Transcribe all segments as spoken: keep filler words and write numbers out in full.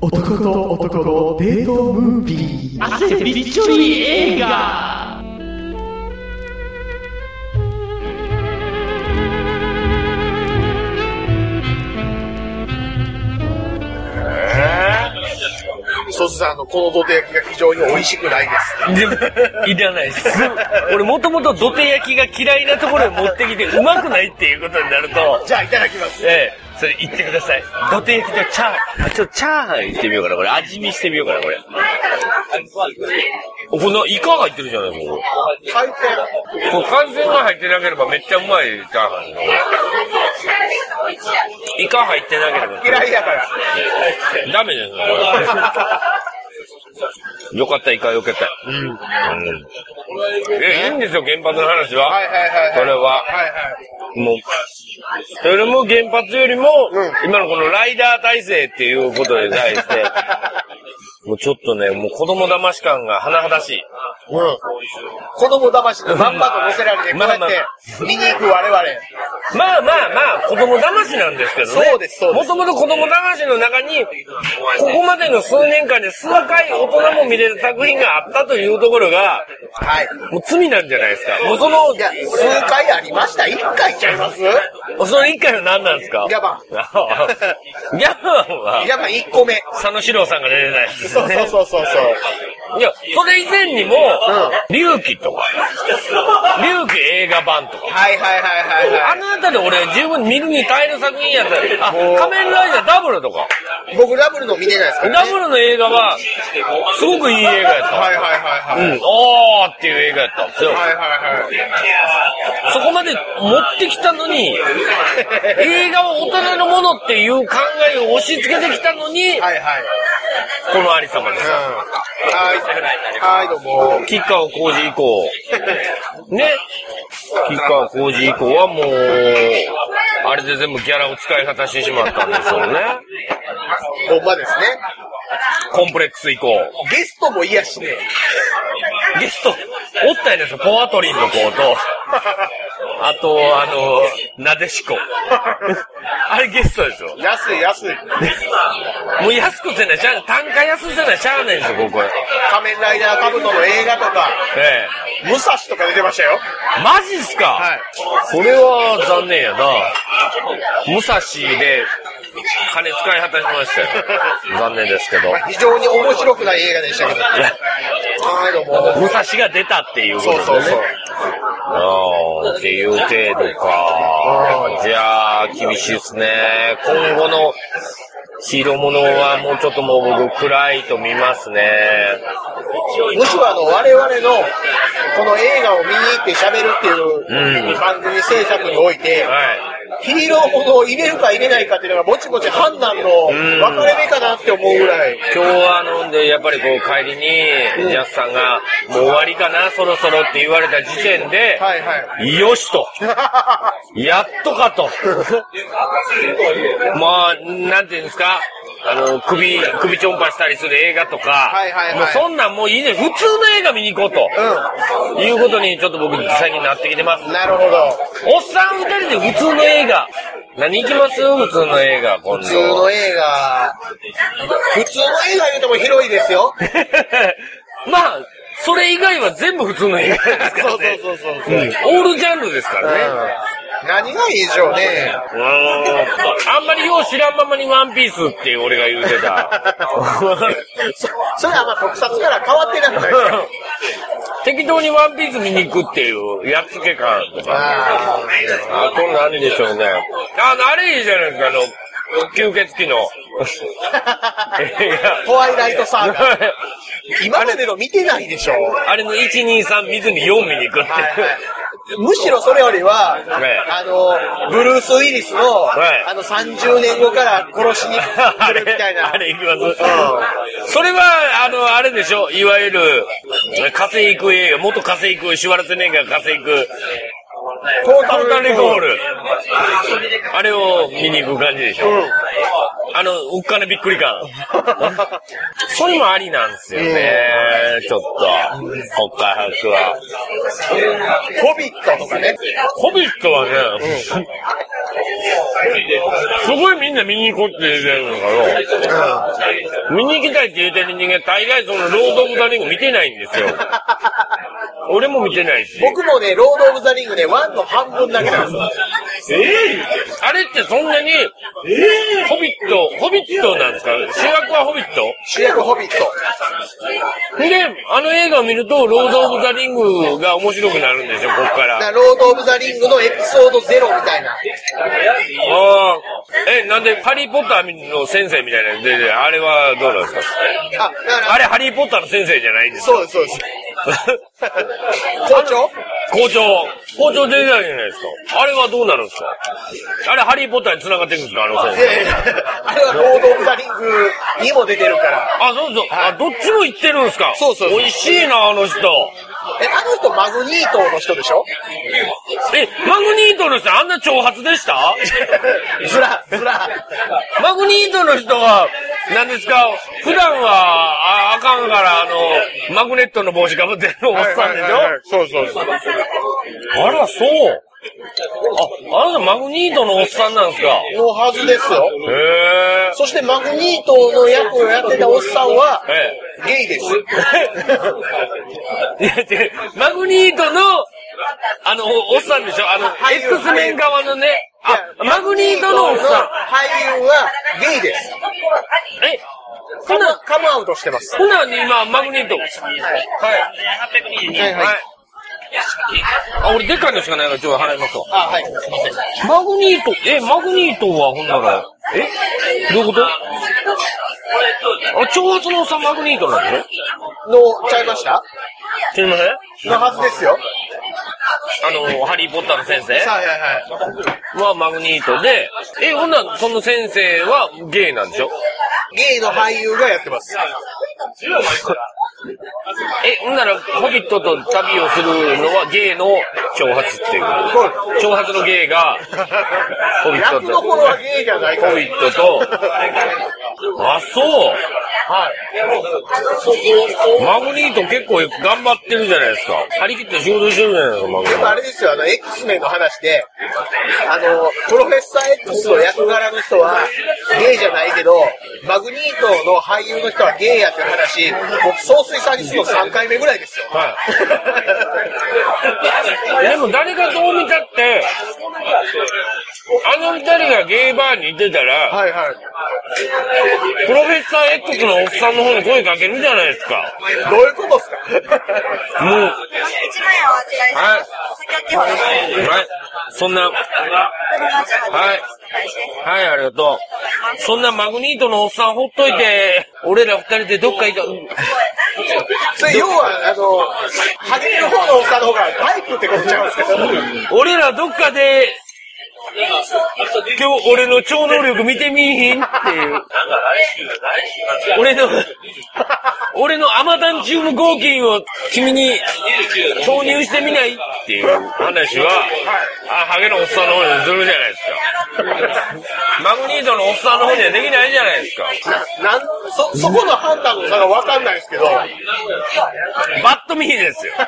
男と男のデートムービー。 汗びっちょり映画。 そうするとあの、この土手焼きが非常に美味しくないです。 でも、いらないです。俺もともと土手焼きが嫌いなところに持ってきてうまくないっていうことになると。 じゃあいただきます。 ええ、それ言ってください。土手焼きとチャーハン、ちょっとチャーハン言ってみようかな、これ。味見してみようかな、これ。このイカ入ってるじゃないですか、これ。 海鮮。 これ海鮮が入ってなければめっちゃうまいチャーハンの。イカ入ってなければ。 嫌いだから。 ダメですね。よかった、イカよかった。うん。うん。え、いいんですよ、原発の話は。 はいはいはい、はい。 それは。 はいはい。 もう、それも原発よりも、 うん、 今のこのライダー体制っていうことに対して、もうちょっとね、もう子供騙し感が甚だしい。 うん。子供騙しのまんまと乗せられて、こうやって見に行く我々。 まあまあまあ、子供騙しなんですけどね。 そうです、そうです。 もともと子供騙しの中に、ここまでの数年間で数回大人も見れる作品があったというところが、 はい。 もう罪なんじゃないですか。もうその、 いや、数回ありました。一回ちゃいます？ その一回は何なんですか？ ギャバン。ギャバンは、 ギャバン一個目。 佐野史郎さんが出てないですね。 そうそうそうそう。 いや、それ以前にも、龍騎とか、龍騎映画版とか。 はいはいはいはい、はい。 あのあたり俺十分見るに耐える作品やったら、あ、仮面ライダーダブルとか。 僕ダブルの見てないですからね。 ダブルの映画は、すごくいい映画やった。 はいはいはいはい。 うん、おーっていう映画やったんですよ。 はいはいはい。 そこまで持ってきたのに、映画は大人のものっていう考えを押し付けてきたのに、 はいはい。 このありさまですよ。 うん、はい、はい、どうも。 吉川晃司以降。ね。吉川晃司以降はもう、あれで全部ギャラを使い果たしてしまったんでしょうね。 ほんまですね。 コンプレックス以降。 ゲストも嫌しね。 ゲスト、おったんですよ、ポアトリンの子と。あと、あの、なでしこ。あれゲストですよ。 安い安い。 もう安くせない、単価安せない、しゃあないんですよ、ここ。 仮面ライダーカブトの映画とか、 ええ、武蔵とか出てましたよ。 マジっすか？はい。それは残念やな。武蔵で、金使い果たしましたよ。残念ですけど。 非常に面白くない映画でしたけど。はい、どうも。 武蔵が出たっていうことですね。 そうそうそう。 ああ、っていう程度か。じゃあ、厳しいですね。今後のヒーローものはもうちょっともう僕暗いと見ますね。 むしろあの、我々のこの映画を見に行って喋るっていう番組制作において、はい、ヒーローものを入れるか入れないかっていうのがぼちぼち判断の分かれ目かなって思うぐらい。 今日はあのでやっぱりこう帰りにジャスさんがもう終わりかなそろそろって言われた時点で、はいはい、よしとやっとかとまあなんていうんですかあの首首ちょんぱしたりする映画とか、はいはいはい、もうそんなんもういいね普通の映画見に行こうと、うん、いうことにちょっと僕最近なってきてます。 なるほど。 おっさん二人で普通の映画何行きます普通の映画今度。 普通の映画普通の映画言うても広いですよまあそれ以外は全部普通の映画ですからねそうそうそうそう、うん、 オールジャンルですからね、 うん、何がいいでしょうね。 うーんあんまりよう知らんままにワンピースって俺が言うてたそ, それはまあ特撮から変わってなくないですか適当にワンピース見に行くっていうやっつけ感とかああと何でしょうねああれいいじゃないですかあの吸血鬼のホワイライトサーガ今までの見てないでしょあれのいちにさん見ずによん見に行くって、はいはいむしろそれよりは、ね、あの、ブルース・ウィリスの、ね、あのさんじゅうねんごから殺しに来るみたいな。 あれ、あれ行きます、うん。それは、あの、あれでしょいわゆる、火星行く映画、元火星行く、シュワルツェネッガー火星行く、トータルレコール。あれを見に行く感じでしょ、うん、あの、うっかなびっくり感。それもありなんですよね、ちょっと。北海白は。 ホビットとかね。 ホビットはね、うん、 すごいみんな見に行こうって言ってるのから、うん、見に行きたいって言ってる人間、大概そのロード・オブ・ザ・リング見てないんですよ。俺も見てないし。 僕もね、ロード・オブ・ザ・リングね、ワンの半分だけなんですよ。 えー、あれってそんなに、えー、ホビット、ホビットなんですか？主役はホビット？ 主役ホビット。 で、あの映画を見ると、ロード・オブ・ザ・リングが面白くなるんですよ、こっから。 だからロード・オブ・ザ・リングのエピソードゼロみたいな。 ああ、え、なんで、ハリー・ポッターの先生みたいなで、で、あれはどうなんですか？あ、だからあれ、ハリー・ポッターの先生じゃないんですか？ そうです、そうです。校長校長。校長出てないじゃないですか。あれはどうなるんですか？あれ、ハリー・ポッターに繋がってるんですか？あの先生。 いやいや、あれはロード・オブ・ザ・リングにも出てるから。 あ、そうそう。あ、どっちも行ってるんですか？ そうそうそう。 美味しいな、あの人。 え、あの人マグニートの人でしょ？ え、マグニートの人あんな挑発でした？ ずら、ずら。 マグニートの人は、何ですか？普段は、あ、あかんから、あの、マグネットの帽子かぶってるのおっさんでしょ？はいはいはい、そうそうそう。あら、そう。あ、あなたマグニートのおっさんなんですか？ のはずですよ。 へー。 そしてマグニートの役をやってたおっさんは、ええ、ゲイです。 いや違う、マグニートの、あの、おっさんでしょ？あの、X メン側のね、あ、マグニートのおっさん。 俳優はゲイです。 えカム、カムアウトしてます。 ほな、今、マグニート。はい。はい。はい。あ、俺でかいのしかないから、ちょっと払いますわ。 あ、はい。すいません。 マグニート、え、マグニートはほんなら、えどういうこと？あ、挑発のおっさんマグニートなんだよ。 の、ちゃいました？ すいません。 のはずですよ。 あの、ハリーポッターの先生？ はいはいはい。 はマグニートで、え、ほんなら、その先生はゲイなんでしょ？ ゲイの俳優がやってます。 え、ほんなら、ホビットと旅をするのはゲイの挑発っていう。挑発のゲイが、ホビットと。 役の頃はゲイじゃないか。 ホビットと、あ、そう。はい。マグニート結構頑張ってるじゃないですか。張り切って仕事してるじゃないですか、マグニート。 あれですよ、あの、X メンの話で、あの、プロフェッサー X の役柄の人はゲイじゃないけど、マグニートの俳優の人はゲイやって話、僕、総帥さんにするのさんかいめぐらいですよ。 はい。でも誰がどう見たって、あの二人がゲイバーに行ってたら、はいはい。プロフェッサー X のおっさんの方に声かけるじゃないですか。 どういうことですか？ もう。はい。はい。そんな。はい。はい、ありがとう。そんなマグニートのおっさんほっといて、俺ら二人でどっか行った。 それ要は、あの、ハゲる方のおっさんの方がタイプってことちゃいますけど。 俺らどっかで、今日俺の超能力見てみいひんっていう。俺の、俺のアマダンチウム合金を君に投入してみないっていう話は、あ、ハゲのおっさんの方にするじゃないですか。マグニートのおっさんの方にはできないじゃないですか。 な、なん、そ、そこの判断の差がわかんないですけど。 バッと見ですよ。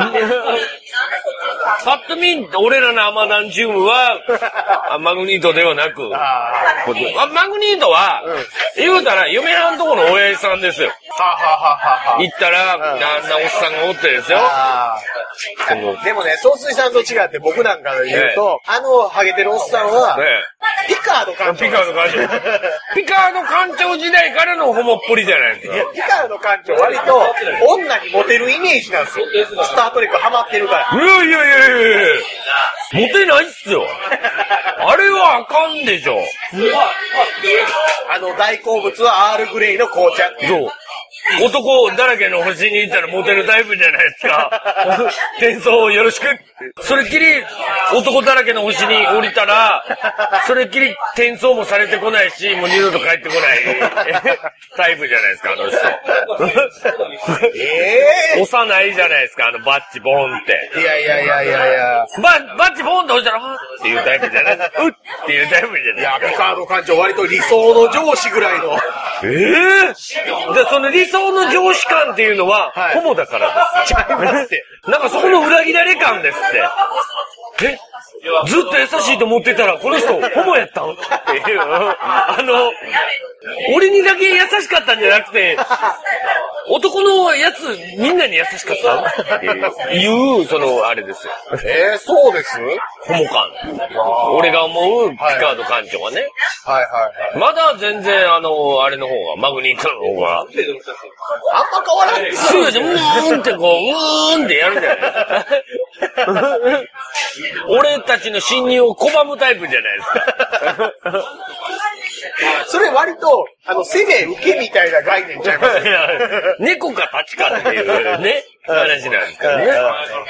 バッと見、俺らのアマダンチウムは、マグニートではなく、あマグニートは、うん、言うたら、嫁はんとこの親父さんですよ。はははは行ったら、うん、あんなおっさんがおってですよ。 でもね、総帥さんと違って僕なんかで言うと、ね、あのハゲてるおっさんは、ね、ピカード館長。 ピカード館長。ピカード館長時代からのホモっぽりじゃないですか。 いや、ピカード館長割と女にモテるイメージなんですよ。スタートレックハマってるから。 いやいやいやいやモテないっすよ。あれはあかんでしょ。 あの大好物はアールグレイの紅茶。 そう。男だらけの星に行ったらモテるタイプじゃないですか。転送よろしく。それっきり男だらけの星に降りたら、それっきり転送もされてこないし、もう二度と帰ってこないタイプじゃないですか、あの人。えぇ、ー、押さないじゃないですか、あのバッチボーンって。 いやいやいやいやいや。 バ, バッチボーンって押したら、はっていうタイプじゃないですか。うっていうタイプじゃないですか。 いや、ピカード館長割と理想の上司ぐらいの。 えぇ、ー、で、その理想の上司感っていうのは、はい、ホモだからです。 ちゃいますって。 なんかそこの裏切られ感ですって。えずっと優しいと思ってたら、この人、ホモやったんっていう、あの、俺にだけ優しかったんじゃなくて、男のやつ、みんなに優しかったっていう、その、あれですよ。 えー、そうですホモ感。俺が思うピカード館長はね。 はいはいはい。 まだ全然、あの、あれの方が、マグニートの方が。 あんま変わらん。 そうですよ、うーんってこう、うーんってやるじゃない俺たちの侵入を拒むタイプじゃないですか。 それ割と、あの、攻め受けみたいな概念ちゃいますいや猫か立ちかっていうね、話なんですけどね。だ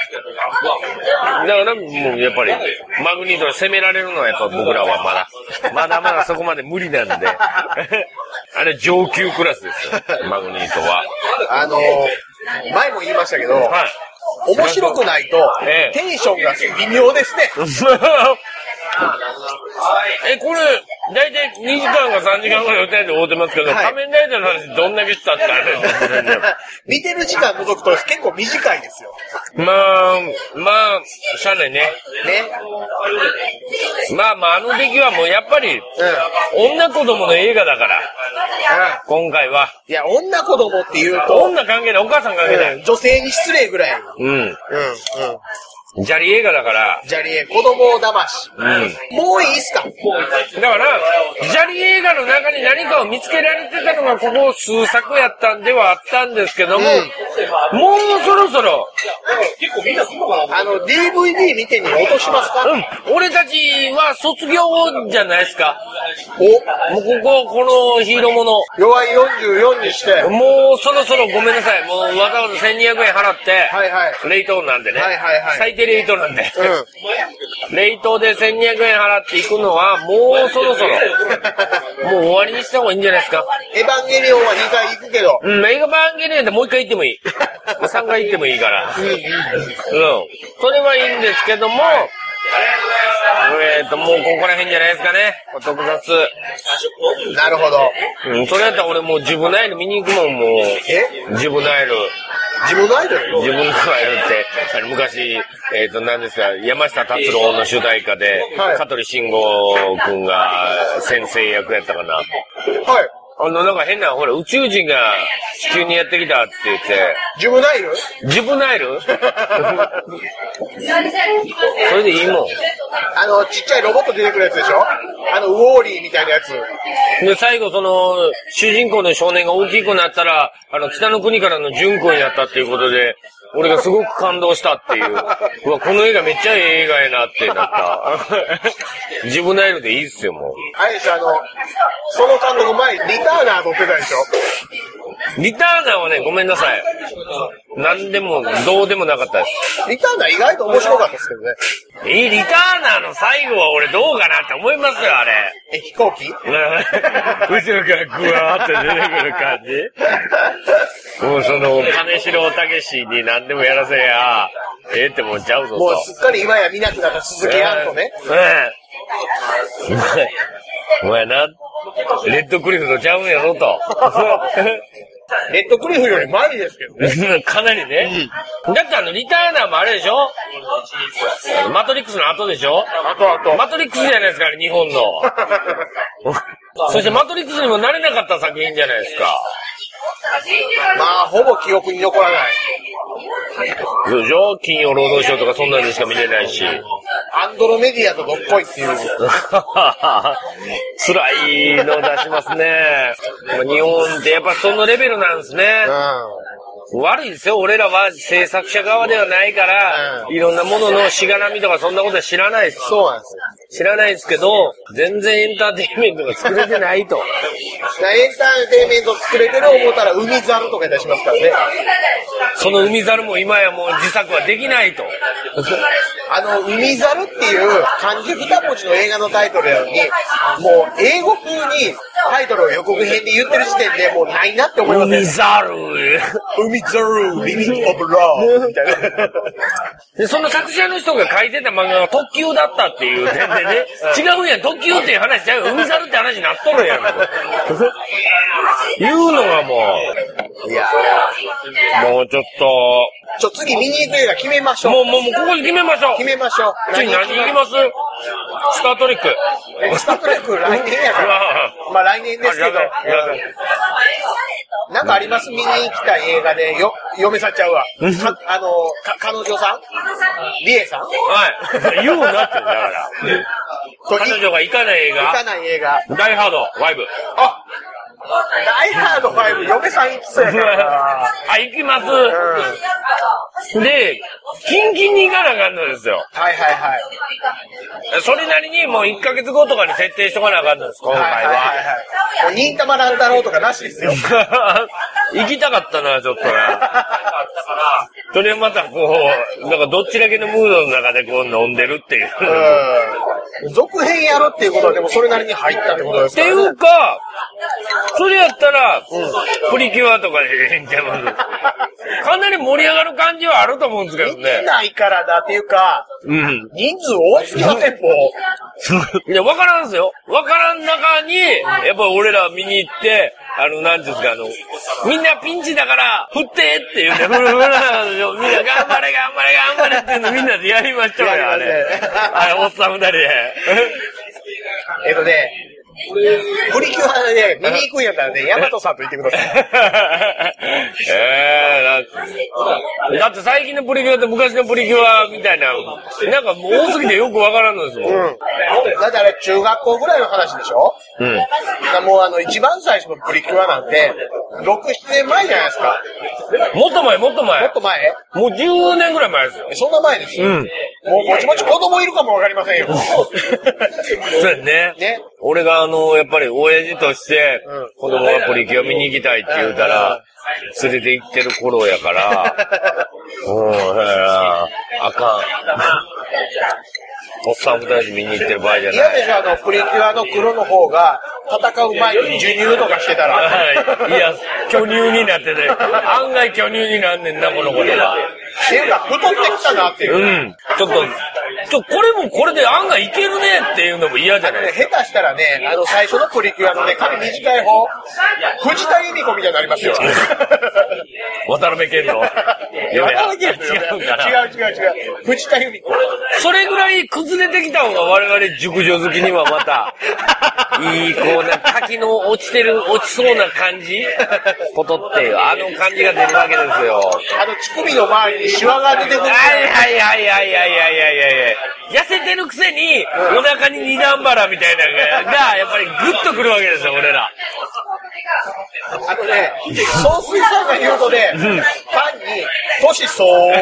からもうやっぱり、マグニートで攻められるのはやっぱ僕らはまだ、まだまだそこまで無理なんで。あれ上級クラスですよ、マグニートは。 あの、前も言いましたけど、はい、面白くないと、ええ、テンションが微妙ですね。 え、これ、だいたいにじかんかさんじかんぐらい歌えて会うてますけど、はい、仮面ライダーの話どんだけしたってあれ見てる時間除くと結構短いですよ。 まあ、まあ、しゃあないね。 ね。 まあまあ、あの出来はもうやっぱり、うん、女子供の映画だから、うん、今回は。 いや、女子供って言うと、 女関係ない、お母さん関係ない。 うん、女性に失礼ぐらい。 うん。うん。うん。ジャリ映画だから。 ジャリ映画、子供を騙し。うん。もういいっすか？ だから、ジャリ映画の中に何かを見つけられてたのがここ数作やったんではあったんですけども、うん、もうそろそろ、 結構みんなすんのかな？あの、ディーブイディー 見てに落としますか？ うん。俺たちは卒業じゃないですか。おもうここ、このヒーローもの。 弱いよんじゅうよんにして。 もうそろそろごめんなさい。もうわざわざせんにひゃくえん払って、はいはい。レイトなんでね。はいはいはい。最低レイトなんで。うん。レイトでせんにひゃくえん払っていくのは、もうそろそろ、もう終わりにした方がいいんじゃないですか。 エヴァンゲリオンはにかい行くけど。 うん、エヴァンゲリオンでもういっかい行ってもいい。さんかい行ってもいいから。うん。うん。それはいいんですけども、えーと、もうここら辺じゃないですかね。特撮。 なるほど。 うん、それやったら俺もうジブナイル見に行くもん、もう。えジブナイル。 ジブナイルジブナイルって、あの昔、えーと、何ですか、山下達郎の主題歌で、はい、香取慎吾くんが先生役やったかな。はい。あの、なんか変な、ほら、宇宙人が地球にやってきたって言って。 ジブナイルジブナイルそれでいいもん。 あの、ちっちゃいロボット出てくるやつでしょ？あの、ウォーリーみたいなやつ。 で、最後その、主人公の少年が大きくなったら、あの、北の国からの純君やったっていうことで、俺がすごく感動したっていう。うわ、この映画めっちゃええ映画やなってなった。ジブナイルでいいっすよ、もう。 あれでしょ、あの、その監督前、リターナー撮ってたでしょ？ リターナーはね、ごめんなさい。なんでも、どうでもなかったです。 リターナー意外と面白かったですけどね。 え、リターナーの最後は俺どうかなって思いますよ、あれ。 え、飛行機？ 後ろからグワーって出てくる感じ。もうその、金城武史に何でもやらせりゃ、ええって思っちゃうぞと。 もうすっかり今や見なくなった鈴木杏とね。 ええ。お前な、レッドクリフとちゃうんやろと。 レッドクリフより前ですけどね。 かなりね。うん、だってあの、リターナーもあれでしょ？マトリックスの後でしょ？ 後後。 マトリックスじゃないですか、日本の。そしてマトリックスにもなれなかった作品じゃないですか。 まあ、ほぼ記憶に残らない。 そうでしょ？金曜ロードショーとかそんなのしか見れないし。 アンドロメディアとどっこいっていう。 辛いの出しますね。日本ってやっぱそのレベルなんですね。うん、悪いですよ。俺らは制作者側ではないから、うん、いろんなもののしがらみとかそんなことは知らないです。 そうなんですよ。 知らないですけど、全然エンターテインメントが作れてないと。 エンターテインメント作れてる思ったら海猿とか出しますからね。 その海猿も今やもう自作はできないと。 あの、海猿っていう漢字二文字の映画のタイトルなのに、もう英語風にタイトルを予告編で言ってる時点でもうないなって思いますね。 海猿海猿リビングオブラーみたいな。 で、その作者の人が書いてた漫画が特急だったっていう点でね、違うやん、特急っていう話ちゃうよ。海猿って話になっとるやん。言うのがもう、いやもうちょっと、 ちょ、次見に行く映画決めましょう。 もう、もう、もう、ここで決めましょう。 決めましょう。 次何行きます？スタートレック。 スタートレック来年やから。まあ来年ですけど。なんかあります？見に行きたい映画で、よ、嫁さんちゃうわ。かあの、か、彼女さんリエさんはい。言うなってんだから。彼女が行かない映画行かない映画。 ダイハード、ファイブ。 あダイハードファイブ、嫁さん行きそうやからあ、行きます。うん、で、キンキンに行かなあかんのですよ。 はいはいはい。 それなりにもういっかげつごとかに設定しとかなあかんのです、今回は。はいはいはいはい、 もう、忍たま乱太郎とかなしですよ。 行きたかったな、ちょっとな。それまたこう、なんかどっちだけのムードの中でこう飲んでるっていう。 うん。続編やろっていうことはでもそれなりに入ったってことですか、ね、 っていうか、それやったら、うん、プリキュアとかでいいんちゃいます。かなり盛り上がる感じはあると思うんですけどね。 見てないからだっていうか、うん、人数多すぎません、もう。 いや、わからんすよ。わからん中に、やっぱ俺ら見に行って、あの、なんていうんですか、あの、みんなピンチだから、振ってって言うて、ふるふるみんな頑張れ頑張れ頑張れっていうのみんなでやりましょうよ、あれ。あれ、おっさん二人で。 えっとね、プリキュアで見に行くんやったらね、ヤマトさんと言ってください。 えー、だ, だって最近のプリキュアって昔のプリキュアみたいな、なんかもう多すぎてよくわからんのですもん。うん。 だってあれ中学校ぐらいの話でしょ？うん。もうあの一番最初のプリキュアなんて、ろく、ななねんまえじゃないですか。 もっと前、もっと前。 もっと前？ もうじゅうねんぐらい前ですよ。 そんな前ですよ。うん。もうぼちぼち子供いるかもわかりませんよ。 そうやね。ね。俺があの、やっぱり親父として、子供がプリキュア見に行きたいって言うたら、連れて行ってる頃やから、うん、あかん。おっさん二人で見に行ってる場合じゃない。 嫌でしょ、あの、プリキュアの黒の方が、戦う前に授乳とかしてたら。 はい。いや、巨乳になってて、案外巨乳になんねんな、この子では。 っていうか、太ってきたなっていう。 うん。ちょっと、ちょ、これもこれで案外いけるねっていうのも嫌じゃないですか。 下手したらね、あの、最初のプリキュアのね、髪短い方、藤田由美子みたいになりますよ。 渡辺謙の。 渡辺謙の違うから。違う違う違う。藤田由美子。 それぐらい崩れてきた方が我々熟女好きにはまた、いい、こうな、滝の落ちてる、落ちそうな感じポトっていう、あの感じが出るわけですよ。 あの、乳首の周りにシワが出てくる。 はいはいはいはいはいはいはいはい。痩せてるくせに、お腹に二段腹みたいなのが、やっぱりグッとくるわけですよ、俺ら。 あのね、総帥さんが言うとね、ファンに、年相応。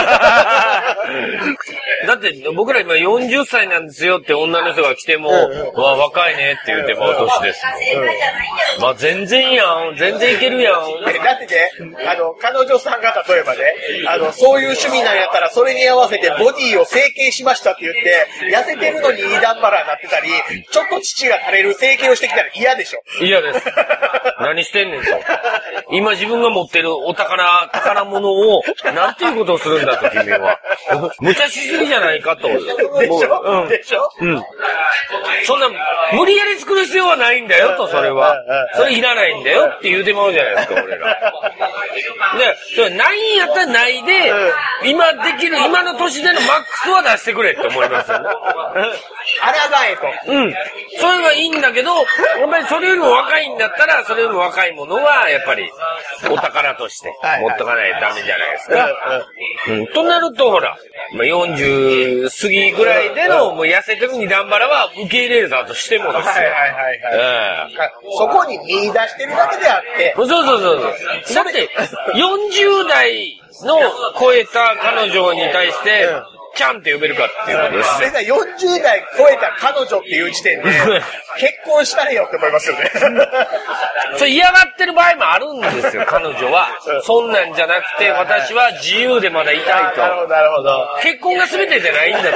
だって、僕ら今よんじゅっさいなんですよって女の人が来ても、うんうん、わ、若いねって言ってもう年です。うん、まあ全然やん、全然いけるやん。 だってね、あの、彼女さんが例えばね、あの、そういう趣味なんやったら、それに合わせてボディを整形しましたって言って、痩せてるのに二段腹になってたり、ちょっと乳が垂れる整形をしてきたら嫌でしょ。 嫌です。何してんねんと。今自分が持ってるお宝、宝物を、なんていうことをするんだと、君は。無茶しすぎじゃないかと。 でしょ、うん、でしょうん。そんな、無理やり作る必要はないんだよと、それは。それいらないんだよって言うてまうじゃないですか、俺ら。で、それないんやったらないで、今できる、今の年でのマックスは出してくれって思いますよね。 あらがえと。 うん。それはいいんだけど、やっぱりそれよりも若いんだったら、それよりも若いものは、やっぱり、お宝として持っとかないとダメじゃないですか。うん。となると、ほら、まあ、よんじゅう過ぎぐらいでの、もう痩せてる二段腹は受け入れるだとしてもですよ。はいはいはいはい。うん、そこに見出してるだけであって。 そうそうそうそう。だって、よんじゅう代の超えた彼女に対して、うんちゃんって呼べるかっていうことです。 それがよんじゅう代超えた彼女っていう時点で、結婚したれよって思いますよね。 それ嫌がってる場合もあるんですよ、彼女は。そんなんじゃなくて、私は自由でまだいたいと。 なるほど、なるほど。 結婚が全てじゃないんだと。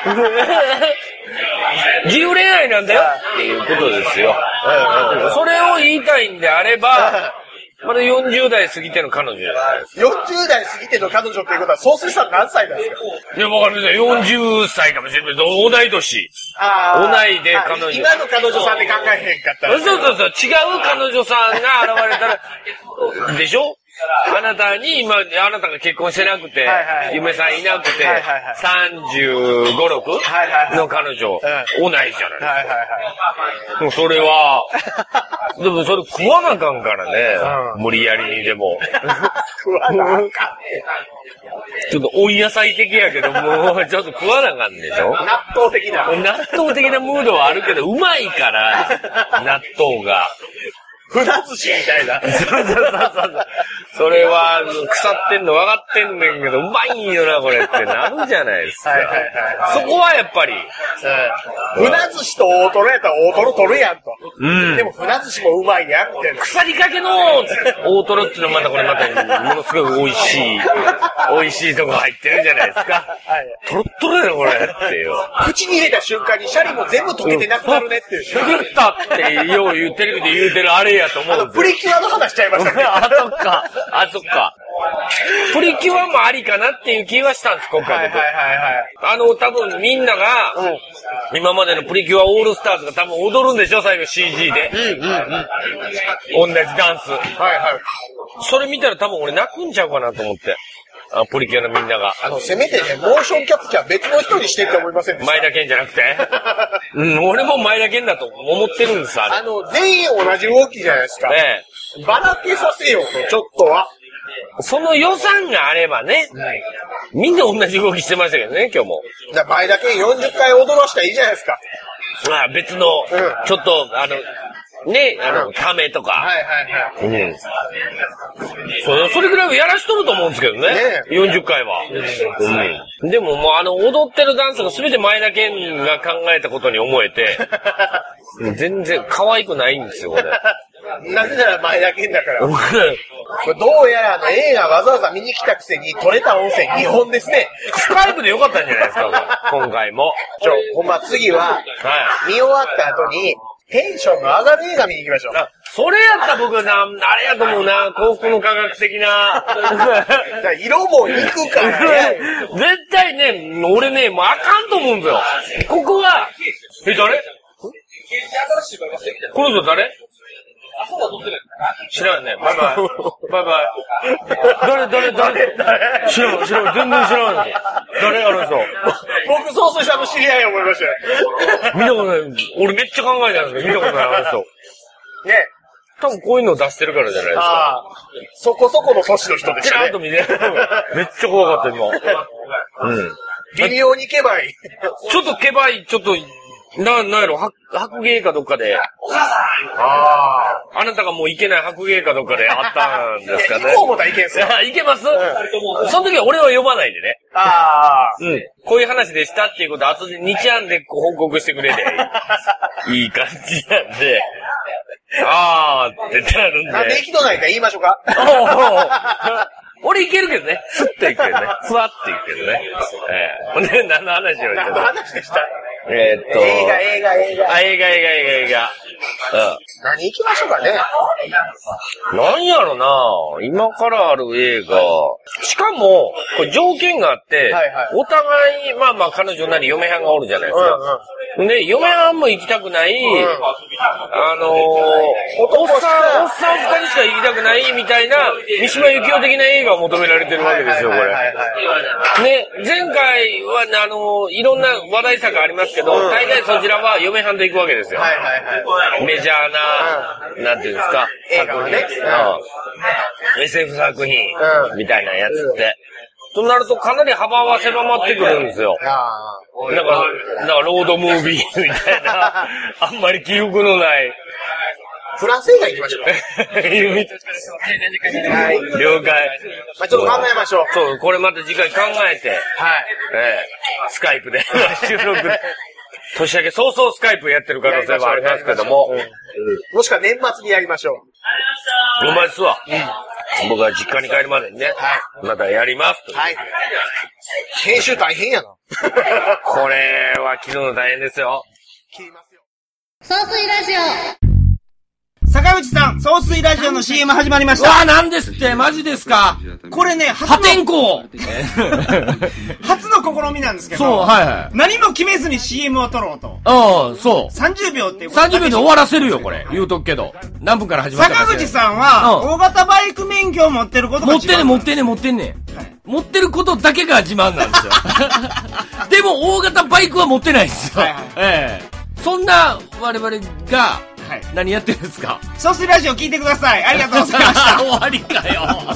自由恋愛なんだよっていうことですよ。それを言いたいんであれば、まだよんじゅう代過ぎての彼女じゃないですか。 よんじゅう代過ぎての彼女っていうことは、総帥さん何歳なんですか？ いや、わかんない。よんじゅっさいかもしれない。同い年。ああ。同いで彼女。 今の彼女さんで考えへんかったら。 そうそうそう。違う彼女さんが現れたら、でしょ？ あなたに今、あなたが結婚してなくて、はいはい、嫁さんいなくて、はいはいはい、さんじゅうご、ろくの彼女、うん、同いじゃないですか。はいはいはい、もうそれは、でもそれ食わなあかんからね、うん、無理やりにでも。 食わなあかん。 ちょっと温野菜的やけど、もうちょっと食わなあかんでしょ。 納豆的な。 納豆的なムードはあるけど、うまいから、納豆が。 船寿司みたいな。 そうそうそうそう。それは、腐ってんの分かってんねんけど、うまいんよな、これってなるじゃないですか。はいはいはい、そこはやっぱり。 うん、船寿司と大トロやったら大トロ取るやんと。 うん。 でも船寿司もうまいやんみたいな。 腐りかけの大トロっていうのはまたこれまた、ものすごい美味しい、美味しいとこ入ってるじゃないですか。はい。トロットロやろ、これっていう。 口に入れた瞬間にシャリも全部溶けてなくなるねっていう。 なくなったって、よう言う、テレビで言うてるあれやと思うんですよ。 プリキュアの話しちゃいましたね。 あ、そっか。あ、そっか。プリキュアもありかなっていう気はしたんです、今回僕。はいはいはいはい。あの、多分みんなが、うん、今までのプリキュアオールスターズが多分踊るんでしょ、最後 シージー で。うんうんうん。同じダンス。はいはい。それ見たら多分俺泣くんちゃうかなと思って。あ、プリキュアのみんなが。 あの、せめてね、モーションキャプチャー別の人にしてって思いませんでした。 前田健じゃなくてうん、俺も前田健だと思ってるんです、あれ。 あの、全員同じ動きじゃないですか。ねえ。ばらけさせようと、ちょっとは。 その予算があればね、うん、みんな同じ動きしてましたけどね、今日も。 じゃあ前田健よんじゅっかい踊らしたらいいじゃないですか。 まあ別の、うん、ちょっと、あの、ね、あの、ためとか。はいはいはい。うん。それ、それぐらいはやらしとると思うんですけどね。ねよんじゅっかいは。うん。でももうあの、踊ってるダンスが全て前田健が考えたことに思えて、全然可愛くないんですよ、これ。 なぜなら前田健だから。どうやらあの映画わざわざ見に来たくせに撮れた温泉にほんですね。 スカイプでよかったんじゃないですか、今回も。 ちょ、ほんま次は、はい、見終わった後に、テンションが上がる映画見に行きましょう。 それやったら僕はな、あれやと思うな、幸福の科学的な。 色も行くからね。 絶対ね、俺ね、もうあかんと思うんですよ。ここは、え、誰この人誰知らんね。バイバイ。バイバイ。誰、誰、誰知らん、知らん、全然知らん。誰あの人。 僕、総帥さんの知り合い思いましたよ。 見たことない。俺めっちゃ考えたんですけど、見たことない、あの人。ね。多分こういうの出してるからじゃないですか。ああ。 そこそこの年の人でしたね。 ちらっと見て。めっちゃ怖かった、今。うん。 微妙にケバい。 ちょっとケバい、ちょっと、な、なんやろ、白、白芸かどっかで。ああ。あなたがもう行けない白芸かどっかであったんですかね。 行こう思ったらいけんすよ。 行けます、うん、その時は俺は呼ばないでね。ああ。うん。こういう話でしたっていうことを後でにちゃんで報告してくれて、いい感じなんで。あーってなるんで。 なんで行きとないか言いましょうか。 俺いけるけどね。スッといくけどね。ふわっていくけどね。えー、ほんで、何の話を何の話でしたえー、っと。 映画、映画、映画。 あ、映画、映画、映画、映画。うん。 何行きましょうかね。 なんやろな今からある映画。しかも、これ条件があって、はいはい、お互い、まあまあ彼女なり嫁はんがおるじゃないですか。うんうん、で、嫁はんも行きたくない、うん、あのー、おっさん、おっさん二人しか行きたくないみたいな、三島由紀夫的な映画を求められてるわけですよ、これ。ね、前回は、あのー、いろんな話題作ありますけど、うん、大概そちらは嫁はんと行くわけですよ。はいはいはい、メジャーな、なんていうんですか、作品、ねうん、エスエフ 作品、うん、みたいなやつって。となるとかなり幅は狭まってくるんですよ。なんか、なんかロードムービーみたいな、あんまり記憶のない。 フランス映画行きましょう。 はい。了解。 まあちょっと考えましょう。 そう、これまた次回考えて。はい。えー、スカイプで収録。年明け早々スカイプやってる可能性はありますけども。 もしくは年末にやりましょう。 うまいっすわ。うん、僕は実家に帰るまでにね。はい。またやります。 はい。編集大変やな。 これは昨日の大変ですよ。 切りますよ。 総帥ラジオ。 相坂口さん、総水ラジオの シーエム 始まりました。 わあ、なんですって、マジですか。 これね、 破天荒初の試みなんですけど、 そう、はいはい。 何も決めずに シーエム を撮ろうと。 ああ、そう。 さんじゅうびょうっていうことさんじゅうびょうで終わらせるよ、これ。言うとくけど。何分から始まったか。 坂口さんは、大型バイク免許を持ってることが持ってんねん、持ってんねん、持ってんねん。はい、持ってることだけが自慢なんですよ。でも、大型バイクは持ってないんですよ。はいはい、ええー。そんな、我々が、はい、何やってるんですか。 総水ラジオ聞いてください。ありがとうございました。 終わりかよ。